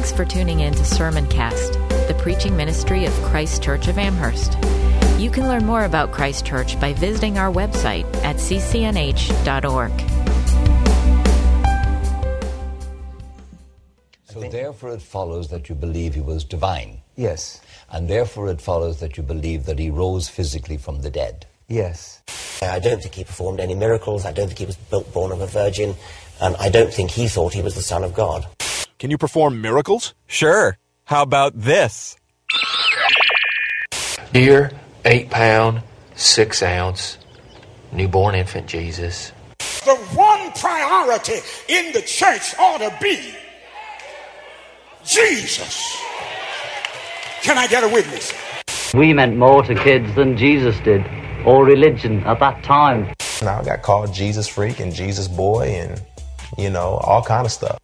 Thanks for tuning in to Sermoncast, the preaching ministry of Christ Church of Amherst. You can learn more about Christ Church by visiting our website at ccnh.org. So therefore it follows that you believe he was divine. Yes. And therefore it follows that you believe that he rose physically from the dead. Yes. I don't think he performed any miracles. I don't think he was born of a virgin. And I don't think he thought he was the Son of God. Can you perform miracles? Sure. How about this? Dear 8-pound, 6-ounce, newborn infant Jesus. The one priority in the church ought to be Jesus. Can I get a witness? We meant more to kids than Jesus did, or religion at that time. I got called Jesus freak and Jesus boy and, all kind of stuff.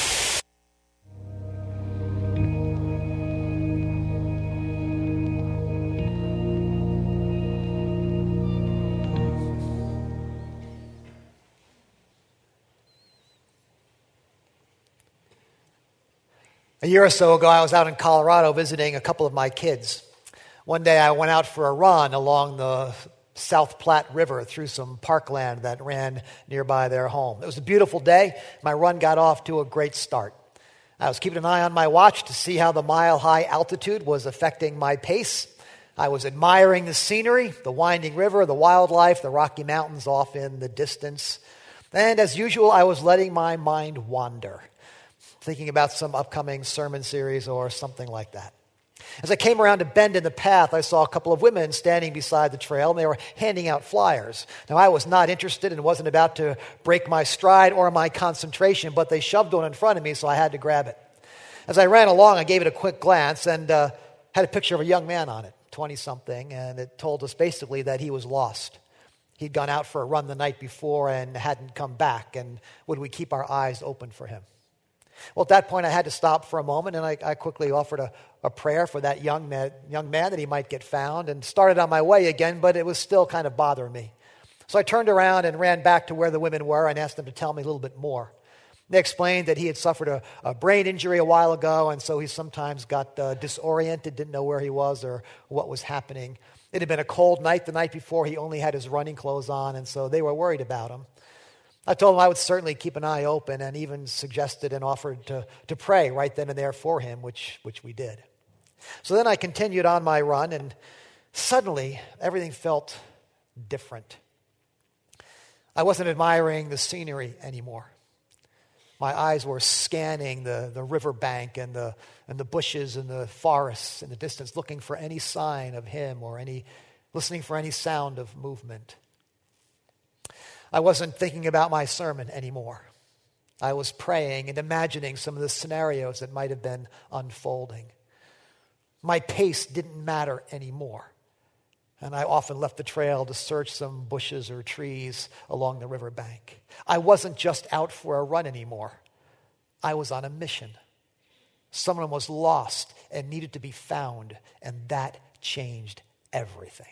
A year or so ago, I was out in Colorado visiting a couple of my kids. One day I went out for a run along the South Platte River through some parkland that ran nearby their home. It was a beautiful day. My run got off to a great start. I was keeping an eye on my watch to see how the mile-high altitude was affecting my pace. I was admiring the scenery, the winding river, the wildlife, the Rocky Mountains off in the distance. And as usual, I was letting my mind wander, thinking about some upcoming sermon series or something like that. As I came around a bend in the path, I saw a couple of women standing beside the trail, and they were handing out flyers. Now, I was not interested and wasn't about to break my stride or my concentration, but they shoved one in front of me, so I had to grab it. As I ran along, I gave it a quick glance and had a picture of a young man on it, 20-something, and it told us basically that he was lost. He'd gone out for a run the night before and hadn't come back, and would we keep our eyes open for him? Well, at that point, I had to stop for a moment, and I quickly offered a prayer for that young man that he might get found, and started on my way again, but it was still kind of bothering me. So I turned around and ran back to where the women were and asked them to tell me a little bit more. They explained that he had suffered a brain injury a while ago, and so he sometimes got disoriented, didn't know where he was or what was happening. It had been a cold night the night before. He only had his running clothes on, and so they were worried about him. I told him I would certainly keep an eye open and even suggested and offered to pray right then and there for him, which we did. So then I continued on my run, and suddenly everything felt different. I wasn't admiring the scenery anymore. My eyes were scanning the riverbank and the bushes and the forests in the distance, looking for any sign of him or listening for any sound of movement. I wasn't thinking about my sermon anymore. I was praying and imagining some of the scenarios that might have been unfolding. My pace didn't matter anymore. And I often left the trail to search some bushes or trees along the riverbank. I wasn't just out for a run anymore. I was on a mission. Someone was lost and needed to be found, and that changed everything.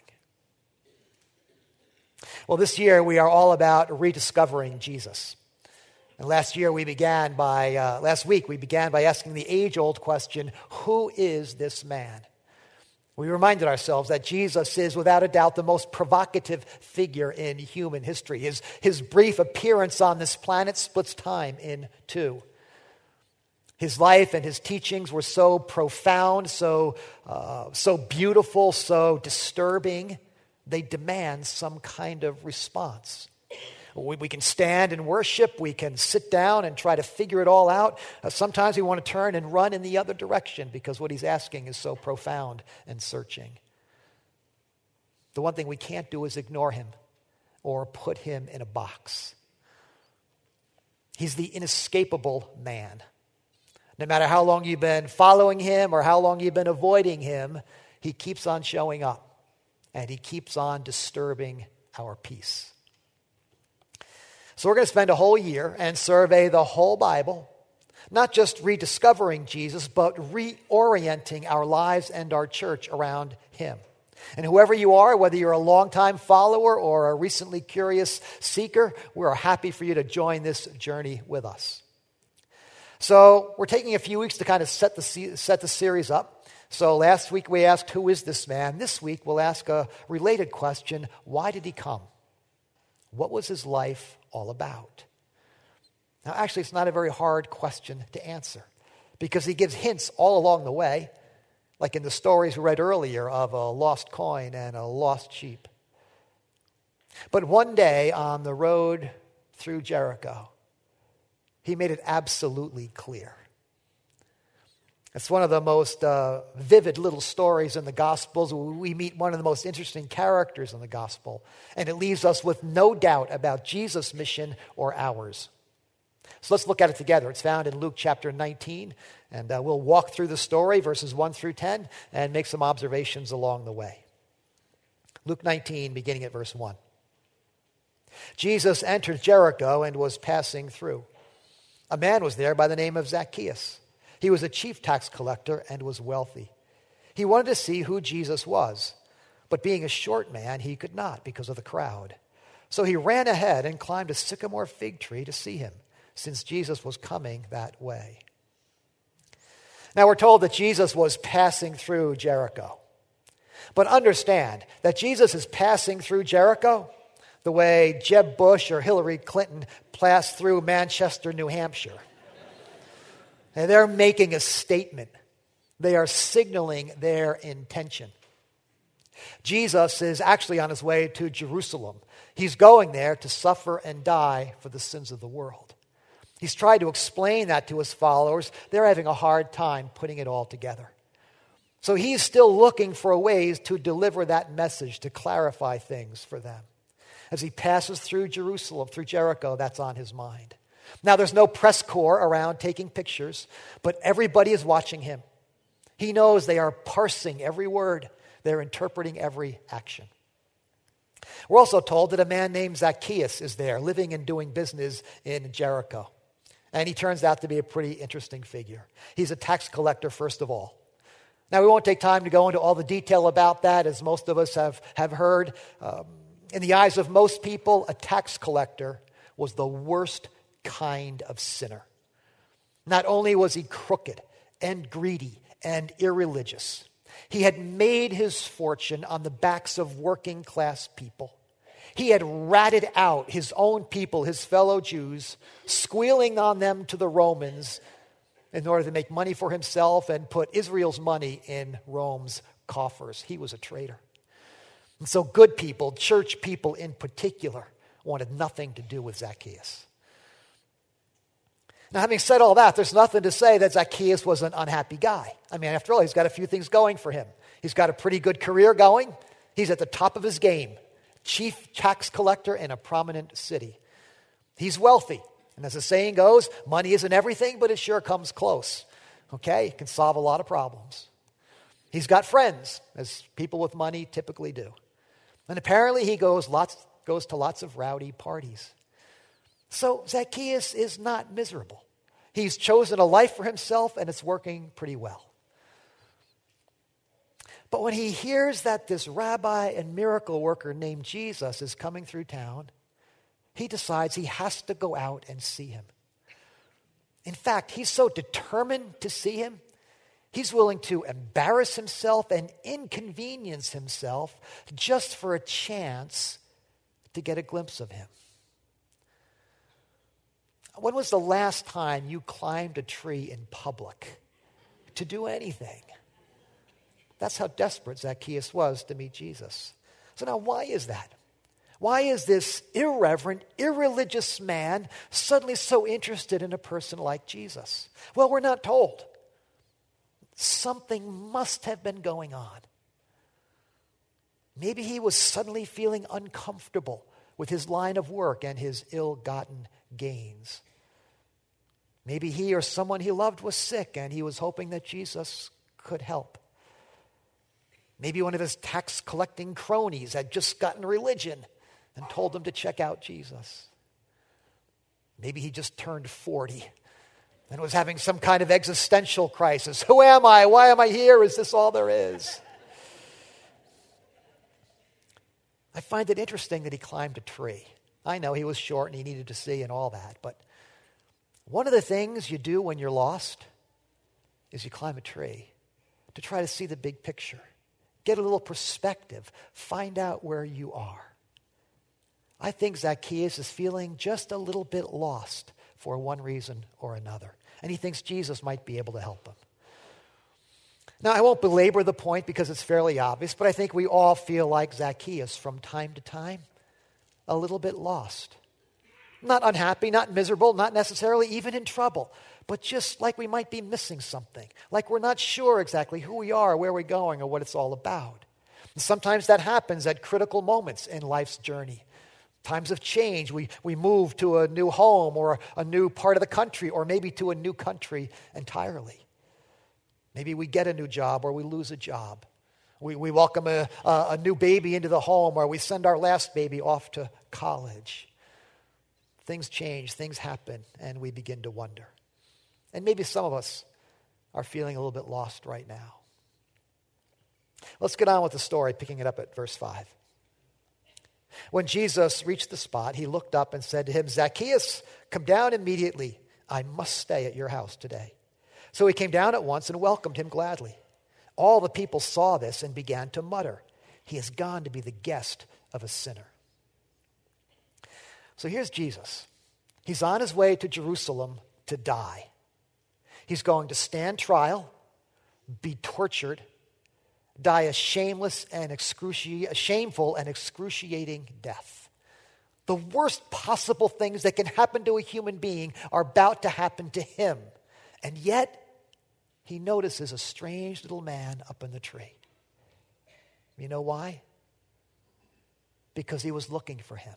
Well, this year we are all about rediscovering Jesus. And last week we began by asking the age-old question, who is this man? We reminded ourselves that Jesus is without a doubt the most provocative figure in human history. His brief appearance on this planet splits time in two. His life and his teachings were so profound, so beautiful, so disturbing. They demand some kind of response. We can stand and worship. We can sit down and try to figure it all out. Sometimes we want to turn and run in the other direction because what he's asking is so profound and searching. The one thing we can't do is ignore him or put him in a box. He's the inescapable man. No matter how long you've been following him or how long you've been avoiding him, he keeps on showing up. And he keeps on disturbing our peace. So we're going to spend a whole year and survey the whole Bible, not just rediscovering Jesus, but reorienting our lives and our church around him. And whoever you are, whether you're a longtime follower or a recently curious seeker, we're happy for you to join this journey with us. So we're taking a few weeks to kind of set the series up. So last week we asked, who is this man? This week we'll ask a related question, why did he come? What was his life all about? Now actually it's not a very hard question to answer because he gives hints all along the way, like in the stories we read earlier of a lost coin and a lost sheep. But one day on the road through Jericho, he made it absolutely clear. It's one of the most vivid little stories in the Gospels. We meet one of the most interesting characters in the Gospel, and it leaves us with no doubt about Jesus' mission or ours. So let's look at it together. It's found in Luke chapter 19, and we'll walk through the story, verses 1 through 10, and make some observations along the way. Luke 19, beginning at verse 1. Jesus entered Jericho and was passing through. A man was there by the name of Zacchaeus. He was a chief tax collector and was wealthy. He wanted to see who Jesus was, but being a short man, he could not because of the crowd. So he ran ahead and climbed a sycamore fig tree to see him, since Jesus was coming that way. Now we're told that Jesus was passing through Jericho. But understand that Jesus is passing through Jericho the way Jeb Bush or Hillary Clinton passed through Manchester, New Hampshire. And they're making a statement. They are signaling their intention. Jesus is actually on his way to Jerusalem. He's going there to suffer and die for the sins of the world. He's tried to explain that to his followers. They're having a hard time putting it all together. So he's still looking for ways to deliver that message, to clarify things for them. As he passes through Jerusalem, through Jericho, that's on his mind. Now, there's no press corps around taking pictures, but everybody is watching him. He knows they are parsing every word. They're interpreting every action. We're also told that a man named Zacchaeus is there, living and doing business in Jericho. And he turns out to be a pretty interesting figure. He's a tax collector, first of all. Now, we won't take time to go into all the detail about that, as most of us have heard. In the eyes of most people, a tax collector was the worst kind of sinner. Not only was he crooked and greedy and irreligious, he had made his fortune on the backs of working class people. He had ratted out his own people, his fellow Jews, squealing on them to the Romans in order to make money for himself and put Israel's money in Rome's coffers. He was a traitor. And so good people, church people in particular, wanted nothing to do with Zacchaeus. Now, having said all that, there's nothing to say that Zacchaeus was an unhappy guy. I mean, after all, he's got a few things going for him. He's got a pretty good career going. He's at the top of his game. Chief tax collector in a prominent city. He's wealthy. And as the saying goes, money isn't everything, but it sure comes close. Okay? It can solve a lot of problems. He's got friends, as people with money typically do. And apparently he goes to lots of rowdy parties. So Zacchaeus is not miserable. He's chosen a life for himself, and it's working pretty well. But when he hears that this rabbi and miracle worker named Jesus is coming through town, he decides he has to go out and see him. In fact, he's so determined to see him, he's willing to embarrass himself and inconvenience himself just for a chance to get a glimpse of him. When was the last time you climbed a tree in public to do anything? That's how desperate Zacchaeus was to meet Jesus. So now, why is that? Why is this irreverent, irreligious man suddenly so interested in a person like Jesus? Well, we're not told. Something must have been going on. Maybe he was suddenly feeling uncomfortable with his line of work and his ill-gotten gains. Maybe he or someone he loved was sick and he was hoping that Jesus could help. Maybe one of his tax collecting cronies had just gotten religion and told him to check out Jesus. Maybe he just turned 40 and was having some kind of existential crisis. Who am I? Why am I here? Is this all there is? I find it interesting that he climbed a tree. I know he was short and he needed to see and all that, but One of the things you do when you're lost is you climb a tree to try to see the big picture, get a little perspective, find out where you are. I think Zacchaeus is feeling just a little bit lost for one reason or another, and he thinks Jesus might be able to help him. Now, I won't belabor the point because it's fairly obvious, but I think we all feel like Zacchaeus from time to time, a little bit lost. Not unhappy, not miserable, not necessarily even in trouble, but just like we might be missing something, like we're not sure exactly who we are, where we're going, or what it's all about. And sometimes that happens at critical moments in life's journey. Times of change, we move to a new home or a new part of the country, or maybe to a new country entirely. Maybe we get a new job or we lose a job. We welcome a new baby into the home, or we send our last baby off to college. Things change, things happen, and we begin to wonder. And maybe some of us are feeling a little bit lost right now. Let's get on with the story, picking it up at verse 5. When Jesus reached the spot, he looked up and said to him, "Zacchaeus, come down immediately. I must stay at your house today." So he came down at once and welcomed him gladly. All the people saw this and began to mutter, "He has gone to be the guest of a sinner." So here's Jesus. He's on his way to Jerusalem to die. He's going to stand trial, be tortured, die a shameful and excruciating death. The worst possible things that can happen to a human being are about to happen to him. And yet, he notices a strange little man up in the tree. You know why? Because he was looking for him.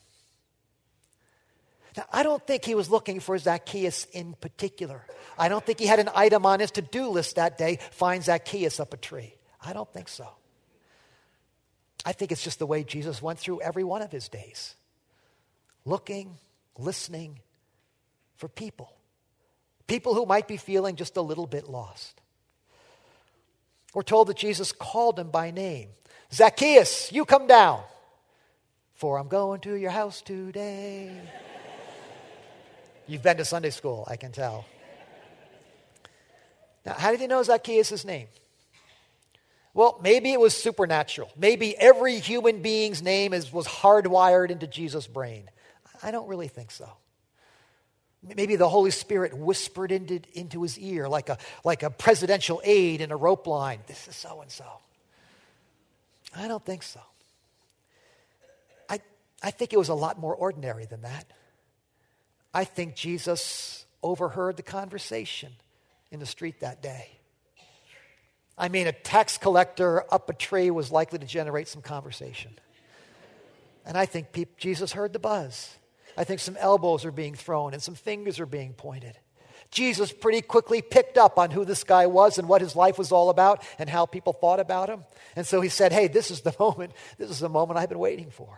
Now, I don't think he was looking for Zacchaeus in particular. I don't think he had an item on his to-do list that day, find Zacchaeus up a tree. I don't think so. I think it's just the way Jesus went through every one of his days. Looking, listening for people. People who might be feeling just a little bit lost. We're told that Jesus called him by name. "Zacchaeus, you come down, for I'm going to your house today." You've been to Sunday school, I can tell. Now, how did he know Zacchaeus' name? Well, maybe it was supernatural. Maybe every human being's name was hardwired into Jesus' brain. I don't really think so. Maybe the Holy Spirit whispered into his ear like a presidential aide in a rope line. "This is so-and-so." I don't think so. I think it was a lot more ordinary than that. I think Jesus overheard the conversation in the street that day. I mean, a tax collector up a tree was likely to generate some conversation. And I think Jesus heard the buzz. I think some elbows are being thrown and some fingers are being pointed. Jesus pretty quickly picked up on who this guy was and what his life was all about and how people thought about him. And so he said, "Hey, this is the moment. This is the moment I've been waiting for."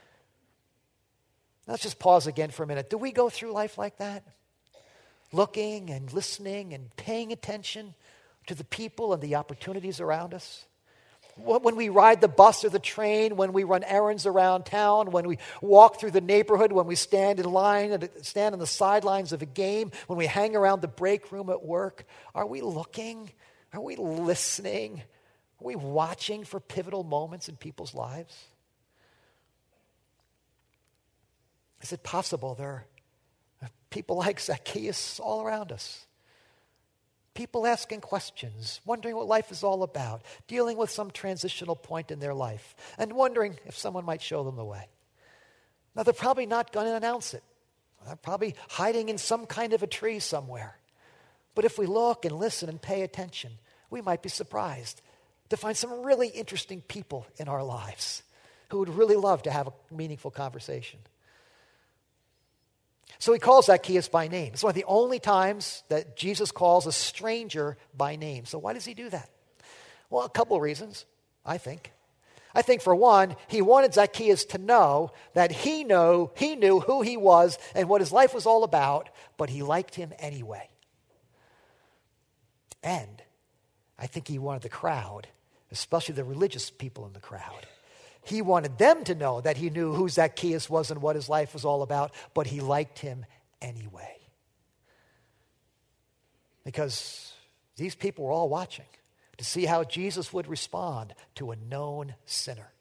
Let's just pause again for a minute. Do we go through life like that? Looking and listening and paying attention to the people and the opportunities around us? When we ride the bus or the train, when we run errands around town, when we walk through the neighborhood, when we stand in line, stand on the sidelines of a game, when we hang around the break room at work, are we looking? Are we listening? Are we watching for pivotal moments in people's lives? Is it possible there are people like Zacchaeus all around us? People asking questions, wondering what life is all about, dealing with some transitional point in their life, and wondering if someone might show them the way. Now, they're probably not going to announce it. They're probably hiding in some kind of a tree somewhere. But if we look and listen and pay attention, we might be surprised to find some really interesting people in our lives who would really love to have a meaningful conversation. So he calls Zacchaeus by name. It's one of the only times that Jesus calls a stranger by name. So why does he do that? Well, a couple of reasons, I think. I think, for one, he wanted Zacchaeus to know that he knew who he was and what his life was all about, but he liked him anyway. And I think he wanted the crowd, especially the religious people in the crowd, he wanted them to know that he knew who Zacchaeus was and what his life was all about, but he liked him anyway. because these people were all watching to see how Jesus would respond to a known sinner.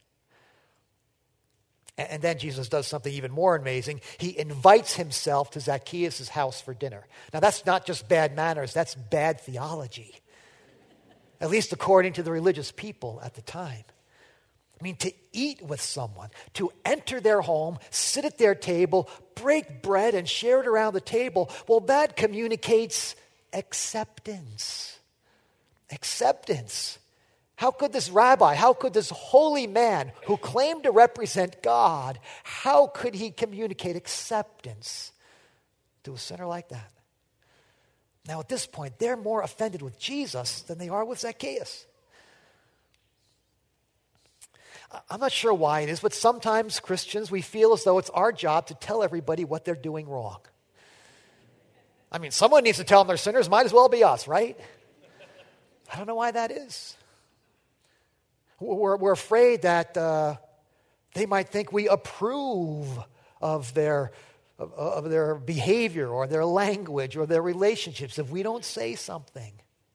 And then Jesus does something even more amazing. He invites himself to Zacchaeus' house for dinner. Now, that's not just bad manners, that's bad theology, at least according to the religious people at the time. I mean, to eat with someone, to enter their home, sit at their table, break bread and share it around the table, well, that communicates acceptance. Acceptance. How could this rabbi, how could this holy man who claimed to represent God, how could he communicate acceptance to a sinner like that? Now, at this point, they're more offended with Jesus than they are with Zacchaeus. I'm not sure why it is, but sometimes Christians, we feel as though it's our job to tell everybody what they're doing wrong. I mean, someone needs to tell them they're sinners, might as well be us, right? I don't know why that is. We're afraid that they might think we approve of their behavior or their language or their relationships if we don't say something.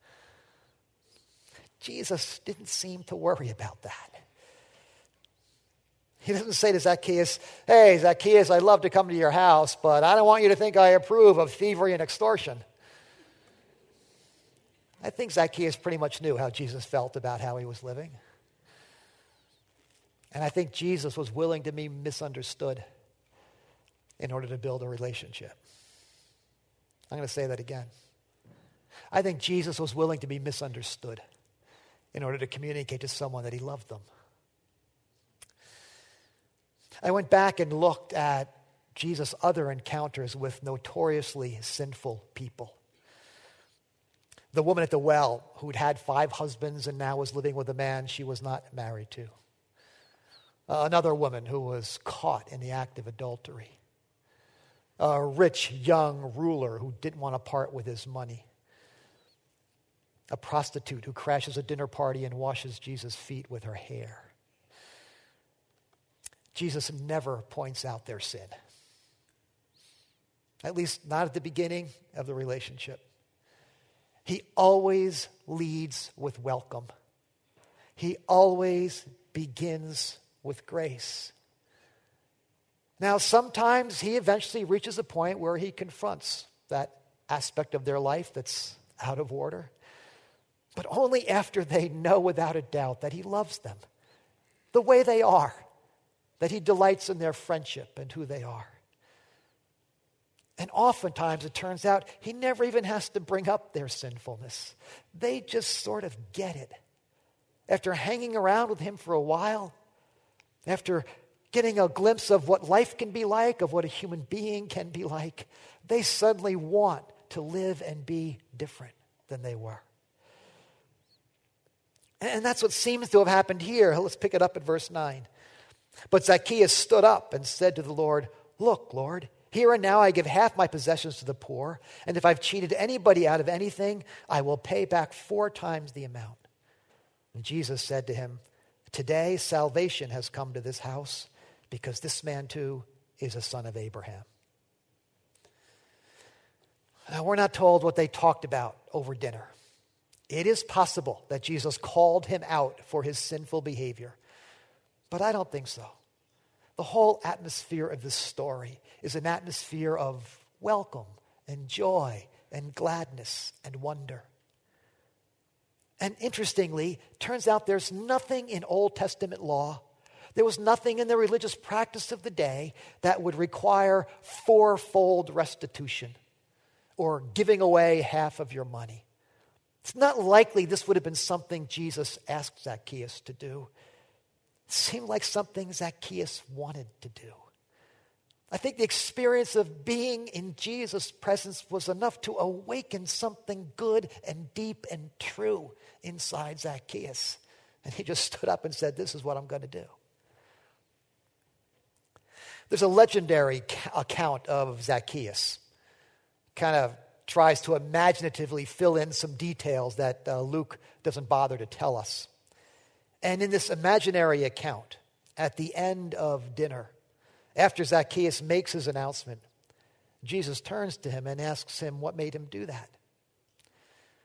Jesus didn't seem to worry about that. He doesn't say to Zacchaeus, "Hey, Zacchaeus, I'd love to come to your house, but I don't want you to think I approve of thievery and extortion." I think Zacchaeus pretty much knew how Jesus felt about how he was living. And I think Jesus was willing to be misunderstood in order to build a relationship. I'm going to say that again. I think Jesus was willing to be misunderstood in order to communicate to someone that he loved them. I went back and looked at Jesus' other encounters with notoriously sinful people. The woman at the well who'd had 5 husbands and now was living with a man she was not married to. Another woman who was caught in the act of adultery. A rich young ruler who didn't want to part with his money. A prostitute who crashes a dinner party and washes Jesus' feet with her hair. Jesus never points out their sin. At least not at the beginning of the relationship. He always leads with welcome. He always begins with grace. Now, sometimes he eventually reaches a point where he confronts that aspect of their life that's out of order, but only after they know without a doubt that he loves them the way they are, that he delights in their friendship and who they are. And oftentimes it turns out he never even has to bring up their sinfulness. They just sort of get it. After hanging around with him for a while, after getting a glimpse of what life can be like, of what a human being can be like, they suddenly want to live and be different than they were. And that's what seems to have happened here. Let's pick it up at verse 9. But Zacchaeus stood up and said to the Lord, "Look, Lord, here and now I give half my possessions to the poor, and if I've cheated anybody out of anything, I will pay back 4 times the amount." And Jesus said to him, "Today salvation has come to this house, because this man too is a son of Abraham." Now, we're not told what they talked about over dinner. It is possible that Jesus called him out for his sinful behavior, but I don't think so. The whole atmosphere of this story is an atmosphere of welcome and joy and gladness and wonder. And interestingly, turns out there's nothing in Old Testament law, there was nothing in the religious practice of the day that would require 4-fold restitution or giving away half of your money. It's not likely this would have been something Jesus asked Zacchaeus to do. It seemed like something Zacchaeus wanted to do. I think the experience of being in Jesus' presence was enough to awaken something good and deep and true inside Zacchaeus. And he just stood up and said, "This is what I'm going to do." There's a legendary account of Zacchaeus. Kind of tries to imaginatively fill in some details that Luke doesn't bother to tell us. And in this imaginary account, at the end of dinner, after Zacchaeus makes his announcement, Jesus turns to him and asks him what made him do that.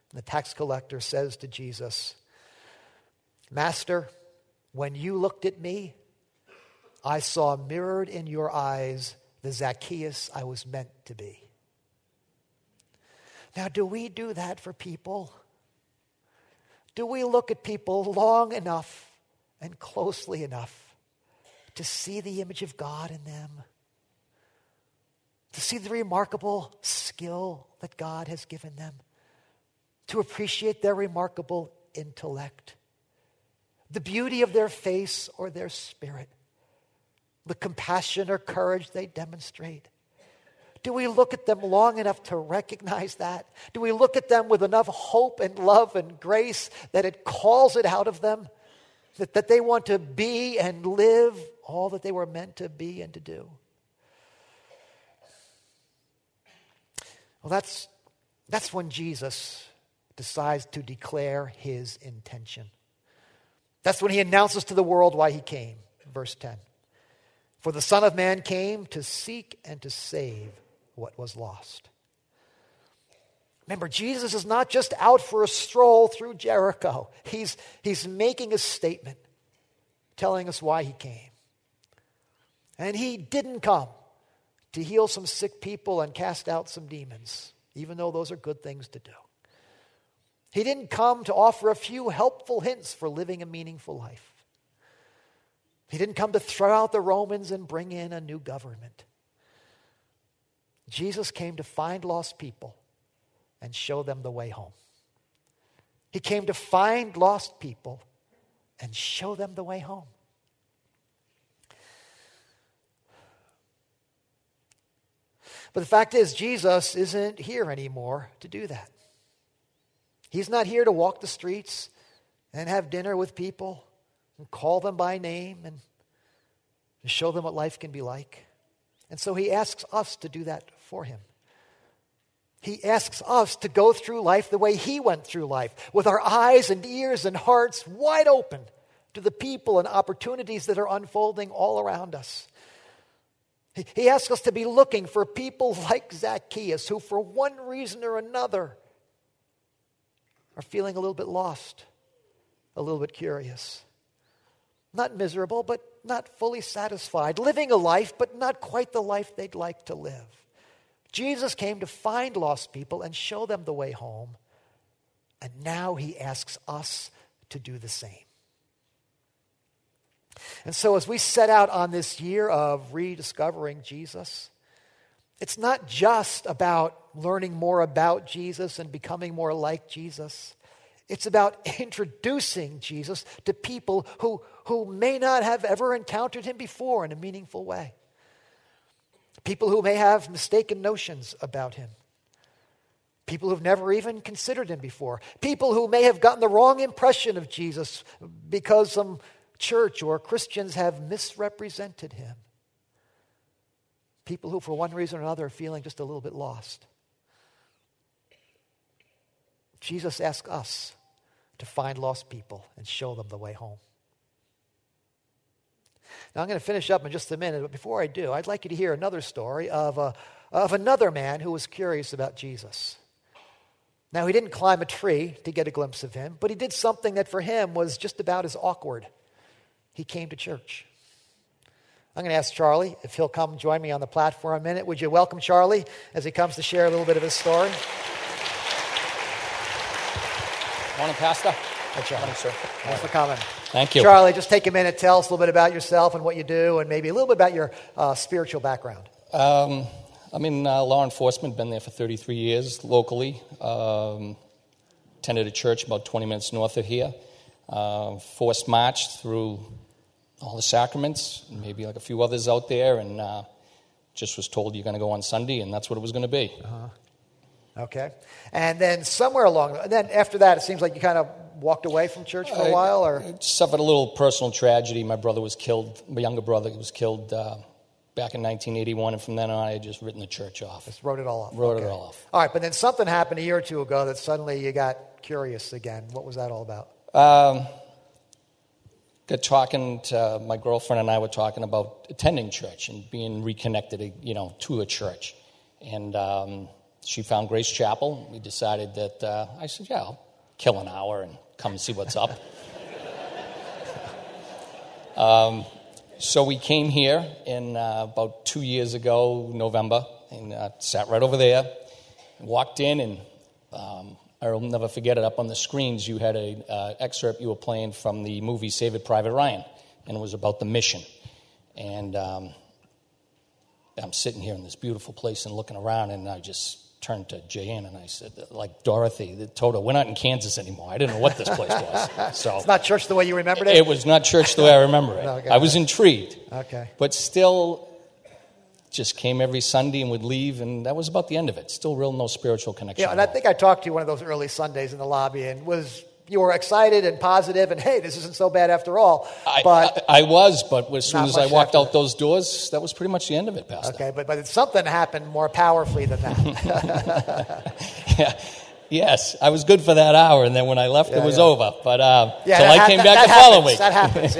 The tax collector says to Jesus, "Master, when you looked at me, I saw mirrored in your eyes the Zacchaeus I was meant to be." Now, do we do that for people? Do we look at people long enough and closely enough to see the image of God in them? To see the remarkable skill that God has given them? To appreciate their remarkable intellect? The beauty of their face or their spirit? The compassion or courage they demonstrate? Do we look at them long enough to recognize that? Do we look at them with enough hope and love and grace that it calls it out of them? That they want to be and live all that they were meant to be and to do? Well, that's when Jesus decides to declare his intention. That's when he announces to the world why he came. Verse 10. For the Son of Man came to seek and to save what was lost. Remember, Jesus is not just out for a stroll through Jericho. He's making a statement, telling us why he came. And he didn't come to heal some sick people and cast out some demons, even though those are good things to do. He didn't come to offer a few helpful hints for living a meaningful life. He didn't come to throw out the Romans and bring in a new government. Jesus came to find lost people and show them the way home. He came to find lost people and show them the way home. But the fact is, Jesus isn't here anymore to do that. He's not here to walk the streets and have dinner with people and call them by name and show them what life can be like. And so he asks us to do that for him. He asks us to go through life the way he went through life, with our eyes and ears and hearts wide open to the people and opportunities that are unfolding all around us. He asks us to be looking for people like Zacchaeus, who for one reason or another are feeling a little bit lost, a little bit curious. Not miserable, but not fully satisfied. Living a life, but not quite the life they'd like to live. Jesus came to find lost people and show them the way home. And now he asks us to do the same. And so as we set out on this year of rediscovering Jesus, it's not just about learning more about Jesus and becoming more like Jesus. It's about introducing Jesus to people who may not have ever encountered him before in a meaningful way. People who may have mistaken notions about him. People who've never even considered him before. People who may have gotten the wrong impression of Jesus because some church or Christians have misrepresented him. People who, for one reason or another, are feeling just a little bit lost. Jesus asks us to find lost people and show them the way home. Now, I'm going to finish up in just a minute, but before I do, I'd like you to hear another story of another man who was curious about Jesus. Now, he didn't climb a tree to get a glimpse of him, but he did something that for him was just about as awkward. He came to church. I'm going to ask Charlie if he'll come join me on the platform a minute. Would you welcome Charlie as he comes to share a little bit of his story? Morning, Pastor. Hey, Charlie. Morning, sir. Thanks for coming. Thank you. Charlie, just take a minute, tell us a little bit about yourself and what you do, and maybe a little bit about your spiritual background. I'm in law enforcement, been there for 33 years locally. Attended a church about 20 minutes north of here. Forced marched through all the sacraments, and maybe like a few others out there, and just was told you're going to go on Sunday, and that's what it was going to be. Okay. And then somewhere along, then after that, it seems like you kind of walked away from church for a while, or? I suffered a little personal tragedy. My brother was killed, my younger brother was killed back in 1981, and from then on I had just written the church off. Just wrote it all off. Wrote it all off. All right, but then something happened a year or two ago that suddenly you got curious again. What was that all about? Got talking to, my girlfriend and I were talking about attending church and being reconnected, to a church. And she found Grace Chapel. We decided that, I said, yeah, I'll kill an hour and come and see what's up. So we came here in about 2 years ago, November, and sat right over there, walked in, and I'll never forget it. Up on the screens, you had an excerpt you were playing from the movie Saving Private Ryan, and it was about the mission. And I'm sitting here in this beautiful place and looking around, and I just turned to Jan and I said, like Dorothy, Toto, we're not in Kansas anymore. I didn't know what this place was. So it's not church the way you remembered it? It was not church the way I remember it. Okay. I was intrigued. Okay. But still just came every Sunday and would leave, and that was about the end of it. Still real no spiritual connection. Yeah, and I think I talked to you one of those early Sundays in the lobby, and you were excited and positive, and hey, this isn't so bad after all. But I was, but as soon as I walked out that. those doors, that was pretty much the end of it, Pastor. Okay, but something happened more powerfully than that. Yeah. Yes, I was good for that hour, and then when I left, it was over. But so I came back the following week. That happens,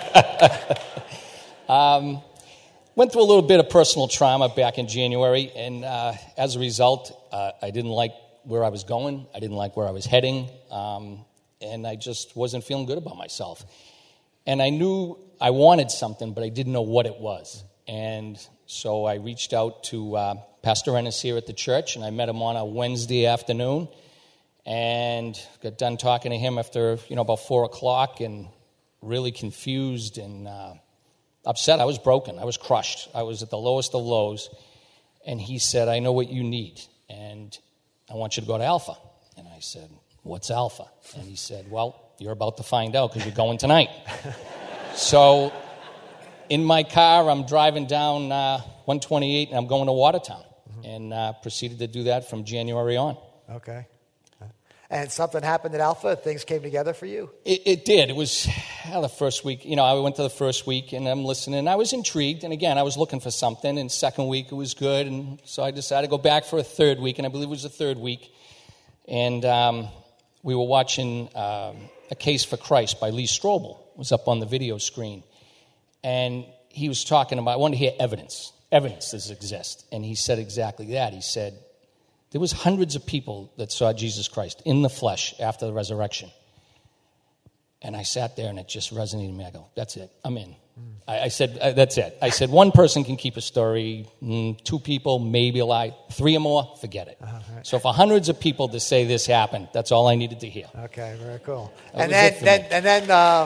yeah. Went through a little bit of personal trauma back in January, and as a result, I didn't like where I was going. I didn't like where I was heading, and I just wasn't feeling good about myself. And I knew I wanted something, but I didn't know what it was. And so I reached out to Pastor Ennis here at the church, and I met him on a Wednesday afternoon, and got done talking to him after about 4 o'clock, and really confused and upset. I was broken. I was crushed. I was at the lowest of lows. And he said, I know what you need, and I want you to go to Alpha. And I said, what's Alpha? And he said, well, you're about to find out because you're going tonight. So in my car, I'm driving down 128, and I'm going to Watertown, and proceeded to do that from January on. Okay. And something happened at Alpha? Things came together for you? It did. It was the first week. I went to the first week, and I'm listening. I was intrigued, and again, I was looking for something. And second week, it was good, and so I decided to go back for a third week, and I believe it was the third week. And we were watching A Case for Christ by Lee Strobel. It was up on the video screen. And he was talking about, I wanted to hear evidence does exist. And he said exactly that. He said, there was hundreds of people that saw Jesus Christ in the flesh after the resurrection. And I sat there, and it just resonated in me. I go, that's it. I'm in. I said, that's it. I said, one person can keep a story. 2 people, maybe a lie. 3 or more, forget it. Right. So for hundreds of people to say this happened, that's all I needed to hear. Okay, very cool. That And then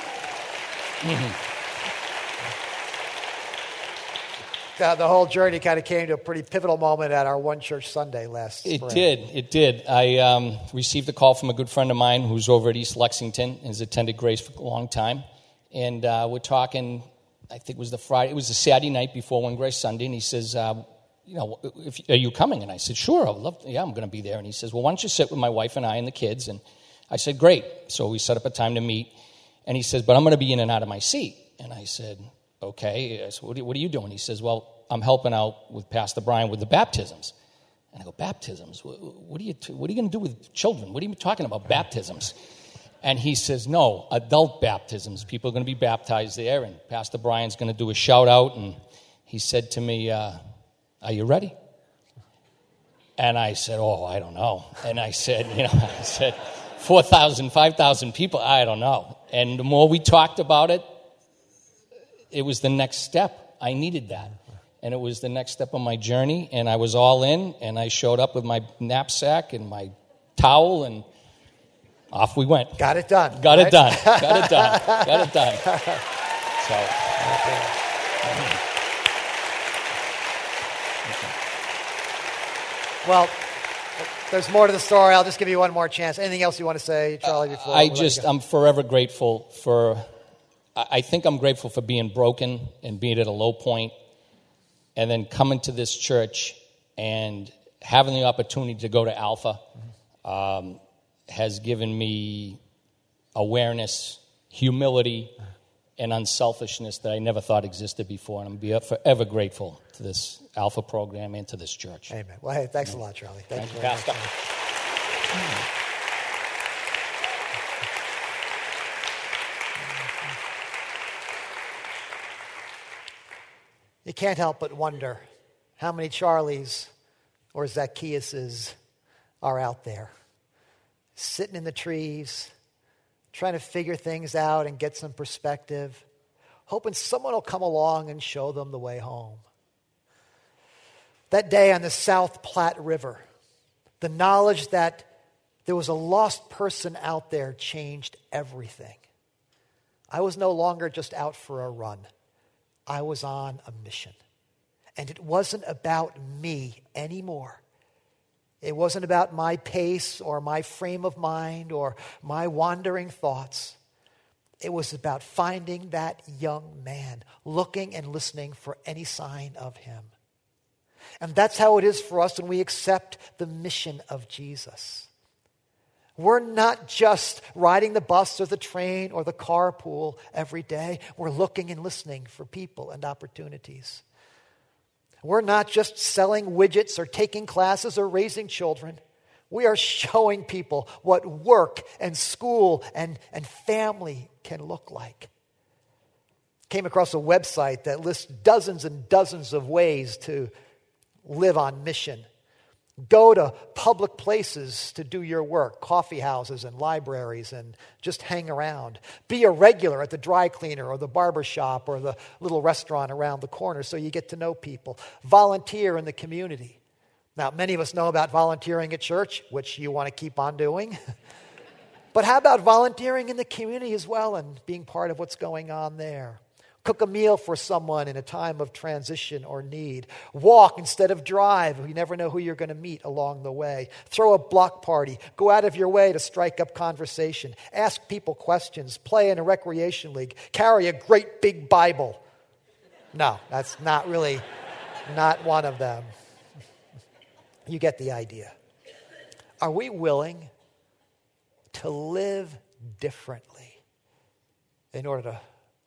the whole journey kind of came to a pretty pivotal moment at our One Church Sunday last spring. It did. I received a call from a good friend of mine who's over at East Lexington and has attended Grace for a long time. And we're talking, I think it was it was the Saturday night before One Grace Sunday, and he says, are you coming? And I said, sure, I'm going to be there. And he says, well, why don't you sit with my wife and I and the kids? And I said, great. So we set up a time to meet. And he says, but I'm going to be in and out of my seat. And I said, okay. I said, what are you doing? He says, well, I'm helping out with Pastor Brian with the baptisms. And I go, baptisms? What are you going to do with children? What are you talking about, baptisms? And he says, no, adult baptisms. People are going to be baptized there, and Pastor Brian's going to do a shout-out. And he said to me, are you ready? And I said, oh, I don't know. And I said, 4,000, 5,000 people, I don't know. And the more we talked about it, it was the next step. I needed that. And it was the next step of my journey, and I was all in, and I showed up with my knapsack and my towel, and off we went. Got it done. Got it done. So. Well, there's more to the story. I'll just give you one more chance. Anything else you want to say, Charlie, before I'm forever grateful for, I think I'm grateful for being broken and being at a low point, and then coming to this church and having the opportunity to go to Alpha has given me awareness, humility, and unselfishness that I never thought existed before. And I'm forever grateful to this Alpha program and to this church. Amen. Well, hey, thanks a lot, Charlie. Thank you. Pastor. You can't help but wonder how many Charlies or Zacchaeuses are out there, sitting in the trees, trying to figure things out and get some perspective, hoping someone will come along and show them the way home. That day on the South Platte River, the knowledge that there was a lost person out there changed everything. I was no longer just out for a run. I was on a mission. And it wasn't about me anymore. It wasn't about my pace or my frame of mind or my wandering thoughts. It was about finding that young man, looking and listening for any sign of him. And that's how it is for us when we accept the mission of Jesus. We're not just riding the bus or the train or the carpool every day. We're looking and listening for people and opportunities. We're not just selling widgets or taking classes or raising children. We are showing people what work and school and family can look like. Came across a website that lists dozens and dozens of ways to live on mission. Go to public places to do your work, coffee houses and libraries, and just hang around. Be a regular at the dry cleaner or the barber shop or the little restaurant around the corner so you get to know people. Volunteer in the community. Now, many of us know about volunteering at church, which you want to keep on doing. But how about volunteering in the community as well and being part of what's going on there? Cook a meal for someone in a time of transition or need. Walk instead of drive. You never know who you're going to meet along the way. Throw a block party. Go out of your way to strike up conversation. Ask people questions. Play in a recreation league. Carry a great big Bible. No, that's not one of them. You get the idea. Are we willing to live differently in order to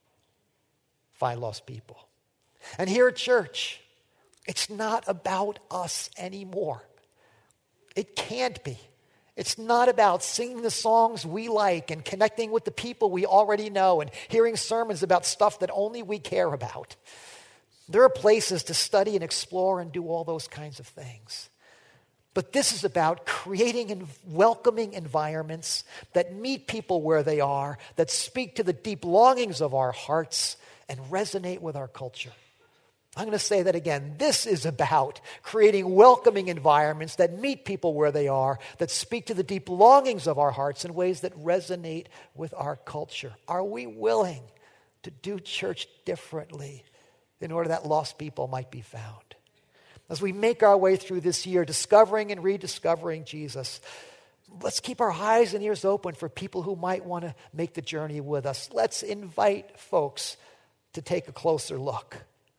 find lost people? And here at church, it's not about us anymore. It can't be. It's not about singing the songs we like and connecting with the people we already know and hearing sermons about stuff that only we care about. There are places to study and explore and do all those kinds of things. But this is about creating and welcoming environments that meet people where they are, that speak to the deep longings of our hearts and resonate with our culture. I'm going to say that again. This is about creating welcoming environments that meet people where they are, that speak to the deep longings of our hearts in ways that resonate with our culture. Are we willing to do church differently in order that lost people might be found? As we make our way through this year, discovering and rediscovering Jesus, let's keep our eyes and ears open for people who might want to make the journey with us. Let's invite folks to take a closer look.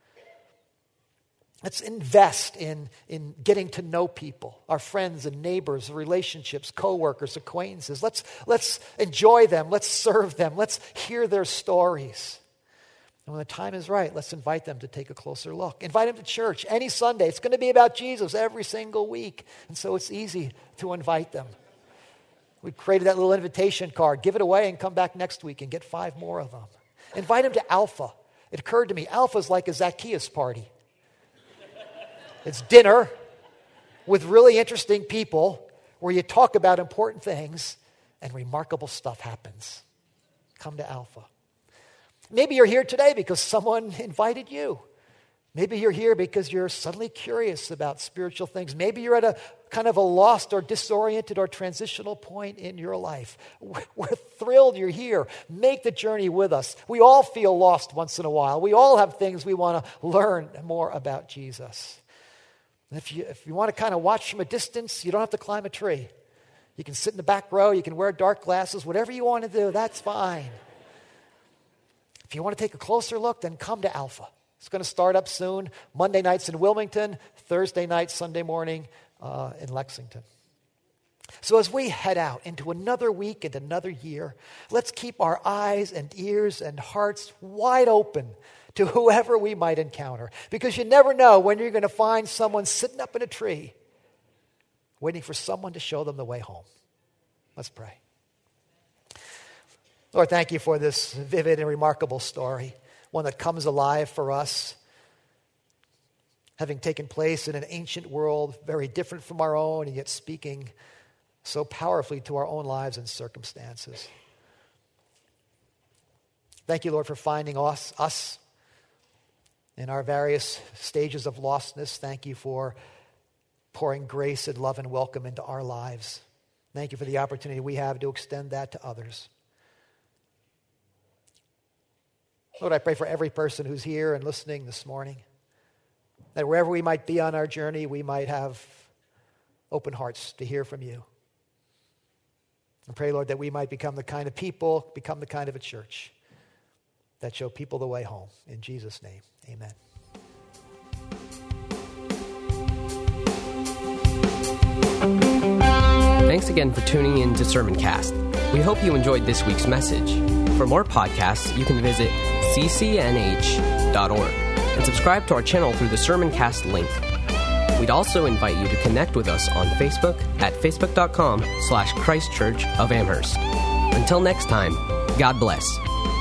Let's invest in getting to know people, our friends and neighbors, relationships, coworkers, acquaintances. Let's enjoy them. Let's serve them. Let's hear their stories. And when the time is right, let's invite them to take a closer look. Invite them to church any Sunday. It's going to be about Jesus every single week. And so it's easy to invite them. We created that little invitation card. Give it away and come back next week and get 5 more of them. Invite them to Alpha. It occurred to me, Alpha is like a Zacchaeus party. It's dinner with really interesting people where you talk about important things and remarkable stuff happens. Come to Alpha. Maybe you're here today because someone invited you. Maybe you're here because you're suddenly curious about spiritual things. Maybe you're at a kind of a lost or disoriented or transitional point in your life. We're thrilled you're here. Make the journey with us. We all feel lost once in a while. We all have things we want to learn more about Jesus. And if you want to kind of watch from a distance, you don't have to climb a tree. You can sit in the back row. You can wear dark glasses. Whatever you want to do, that's fine. If you want to take a closer look, then come to Alpha. It's going to start up soon. Monday nights in Wilmington, Thursday night, Sunday morning in Lexington. So as we head out into another week and another year, let's keep our eyes and ears and hearts wide open to whoever we might encounter. Because you never know when you're going to find someone sitting up in a tree waiting for someone to show them the way home. Let's pray. Lord, thank you for this vivid and remarkable story, one that comes alive for us. having taken place in an ancient world very different from our own, and yet speaking so powerfully to our own lives and circumstances. Thank you, Lord, for finding us in our various stages of lostness. Thank you for pouring grace and love and welcome into our lives. Thank you for the opportunity we have to extend that to others. Lord, I pray for every person who's here and listening this morning, that wherever we might be on our journey, we might have open hearts to hear from you. I pray, Lord, that we might become the kind of people, become the kind of a church that show people the way home. In Jesus' name, amen. Thanks again for tuning in to Sermoncast. We hope you enjoyed this week's message. For more podcasts, you can visit ccnh.org and subscribe to our channel through the Sermoncast link. We'd also invite you to connect with us on Facebook at facebook.com/Christ Church of Amherst. Until next time, God bless.